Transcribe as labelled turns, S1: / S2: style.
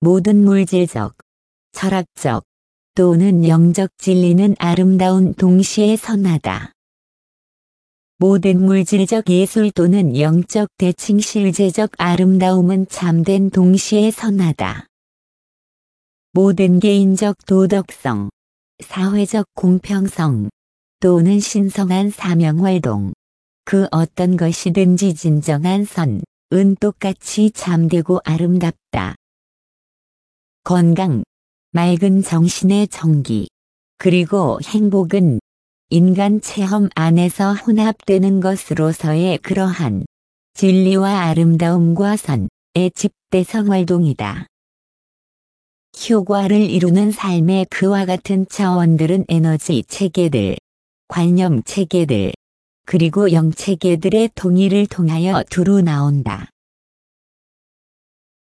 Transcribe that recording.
S1: 모든 물질적, 철학적 또는 영적 진리는 아름다운 동시에 선하다. 모든 물질적 예술 또는 영적 대칭 실제적 아름다움은 참된 동시에 선하다. 모든 개인적 도덕성, 사회적 공평성 또는 신성한 사명활동, 그 어떤 것이든지 진정한 선은 똑같이 참되고 아름답다. 건강, 맑은 정신의 정기, 그리고 행복은 인간 체험 안에서 혼합되는 것으로서의 그러한 진리와 아름다움과 선의 집대성 활동이다. 효과를 이루는 삶의 그와 같은 차원들은 에너지 체계들, 관념 체계들, 그리고 영 체계들의 통일을 통하여 두루 나온다.